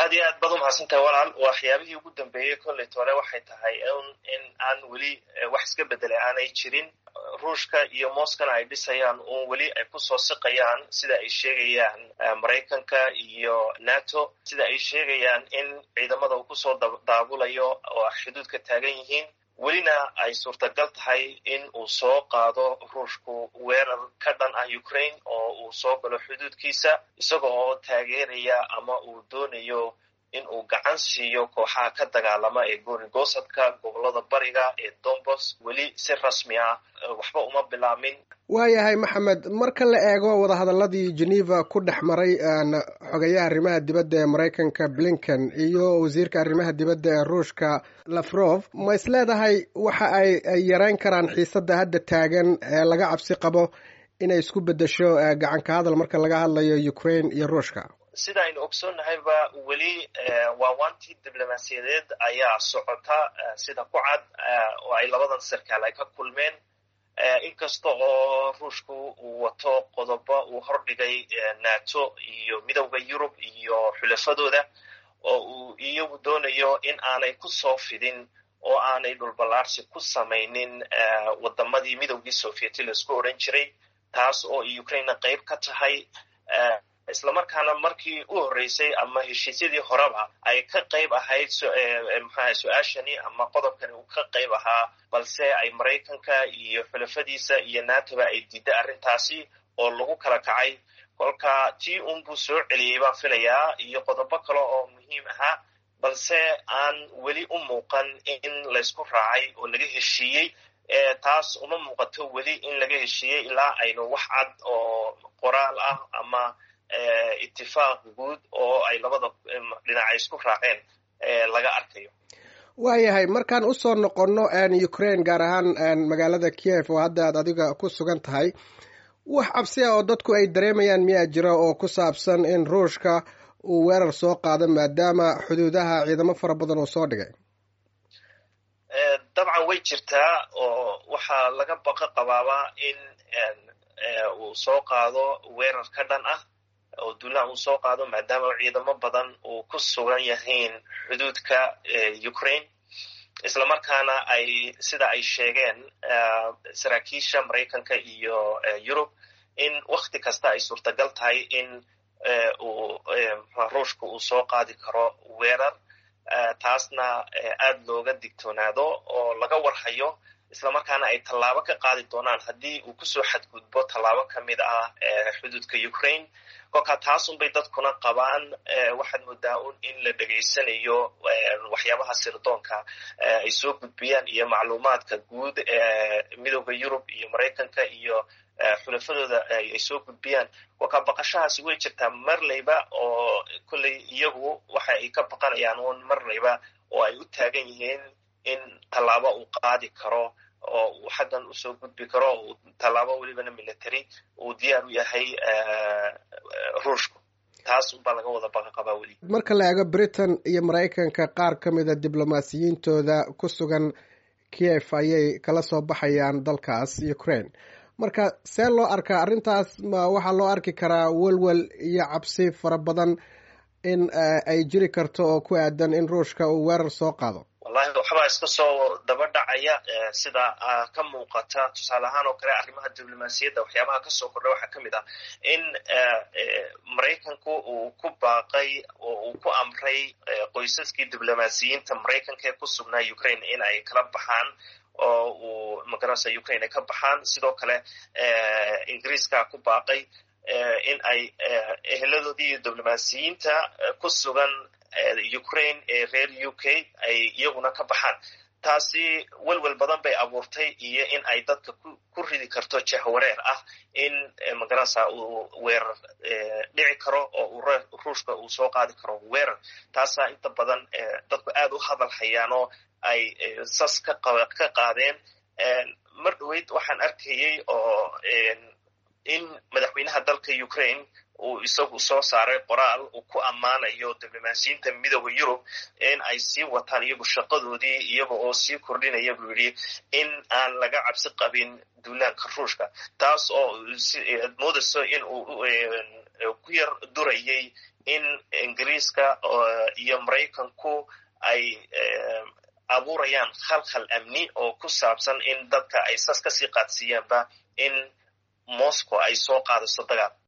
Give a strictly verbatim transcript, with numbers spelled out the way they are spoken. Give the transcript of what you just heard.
aad iyo aad baad umahadsantahay walaal. waxyaabihii ugu dambeeyey kolley tole waxay tahay in aan weli wax iska bedelay aanay jirin. ruushka iyo moskana ay dhisayaan uun weli ay kusoo siqayaan sida ay sheegayaan maraykanka iyo nato, sida ay sheegayaan in ciidamada uu kusoo daabulayo oo xuduudka taagan yihiin. welina ay suurtagal tahay in uu soo qaado ruushku weerar ka dhan ah ukraine oo uu soo galo xuduudkiisa isaga oo taageeraya ama uu doonayo in uu gacan siiyo kooxaha ka dagaalama ee gooni-goosadka gobolada bariga ee Donbas. weli si rasmi ah waxba uma bilaamin. waayahay maxamed, marka la eego wadahadaladii Geneva ku dhex maray xogayaha arrimaha dibadda ee Maraykanka Blinken iyo wasiirka arrimaha dibadda ee Ruushka Lavrov, ma isleedahay waxa ay yareyn karaan xiisadda hadda taagan ee laga cabsi qabo inay isku bedesho gacan ka hadal marka laga hadlayo Ukraine iyo Ruushka? sida aynu ogsoonnahayba weli waawaantii diblomaasiyadeed ayaa socota sida ku cad oo ay labadan sarkaal ay ka kulmeen. inkasta oo ruushku uu wato qodobo uu hordhigay nato iyo midowda yurub iyo xulafadooda oo uu iyagu doonayo in aanay ku soo fidin oo aanay dhulballaarsi ku samaynin wadamadii midowgii sovieti laisku odhan jiray, taas oo ukraine qayb ka tahay. islamarkaana markii u horreysay ama heshiisyadii horeba ay ka qayb ahayd su-aashani ama qodobkani uu ka qayb ahaa, balse ay maraykanka iyo xulafadiisa iyo natoba ay diiday arrintaasi oo lagu kala kacay. kolka tii unbuu soo celiyey baan filayaa iyo qodobo kale oo muhiim ahaa, balse aan weli u muuqan in laysku raacay oo laga heshiiyey. taas uma muuqato weli in laga heshiiyey ilaa aynu wax cad oo qoraal ah ama itifaaq guud oo ay labada dhinac isku raaceen laga arkayo. waayahay, markaan usoo noqonno Ukraine, gaar ahaan magaalada Kiev oo hadda aad adiga ku sugan tahay, wax cabsi ah oo dadku ay dareemayaan miyaa jira oo ku saabsan in Ruushka uu weerar soo qaado maadaama xuduudaha ciidamo fara badan uu soo dhigay? dabcan way jirtaa oo waxaa laga baqa qabaaba in uu soo qaado weerar ka dhan ah oo duulaan uu soo qaado maadaama ciidamo badan uu ku sugan yahiin xuduudka Ukraine. islamarkaana ay sida ay sheegeen saraakiisha Maraykanka iyo Yurub in wakti kasta ay suurtagal tahay in uu ruushka uu soo qaadi karo weerar. taasna aad looga digtoonaado oo laga warhayo, islamarkaana ay tallaabo ka qaadi doonaan haddii uu kusoo xadgudbo tallaabo ka mid ah xuduudka Ukraine. kolka taasunbay dadkuna qabaan. waxaad moodaa un in la dhegaysanayo waxyaabaha sirdoonka ay soo gudbiyaan iyo macluumaadka guud midowda yurub iyo maraykanka iyo xulafadooda ay soo gudbiyaan. kolka baqashahaasi way jirtaa marlayba oo kolley iyagu waxa ay ka baqanayaan un marlayba oo ay u taagan yihiin in tallaabo uu qaadi karo oo uu xaggan usoo gudbi karo oo tallaabo welibana military uu diyaar u yahay ruushku. taas unbaa laga wada baqa qabaa weli. marka la eego Britain iyo Maraykanka, qaar ka mid a diblomaasiyiintooda ku sugan Kiev ayay kala soo baxayaan dalkaas Ukraine. marka see loo arkaa arrintaas? ma waxaa loo arki karaa welwel iyo cabsi fara badan in ay jiri karto oo ku aadan in ruushka uu weerar soo qaado? wallahi waxbaa iska soo daba dhacaya sida ka muuqata. tusaale ahaan oo kale arrimaha diblomaasiyadda waxyaabaha kasoo kordha waxaa ka mid ah in maraykanku uu ku baaqay oo uu ku amray qoysaskii diblomaasiyiinta maraykanka ee ku sugnaa Ukraine in ay kala baxaan oo uu magaranaysa Ukraine ka baxaan. sidoo kale ingiriiska ku baaqay in ay eheladoodii iyo diblomaasiyiinta ku sugan Ukraine ee reer U K ay iyaguna ka baxaan. taasi welwel badan bay abuurtay iyo in ay dadka ku ridi karto jahwareer ah in magaranaysa uu weerar dhici karo oo ruushka uu soo qaadi karo weerar. taasaa inta badan dadku aad u hadal hayaan oo ay sas ka qaadeen. mar dhaweyd waxaan arkayay oo in madaxweynaha dalka Ukraine uu isagu soo saaray qoraal uu ku ammaanayo diblomaasiyiinta midowda Yurub in ay sii wataan iyagu shaqadoodii iyaga oo sii kordhinaya buu yidhi in aan laga cabsi qabin duulaanka ruushka. taas oo moodayso in uu ku yar durayay in ingiriiska iyo maraykanku ay abuurayaan khalkhal amni oo ku saabsan in dadka ay sas kasii qaadsiiyaanba in moscow ay soo qaadayso dagaal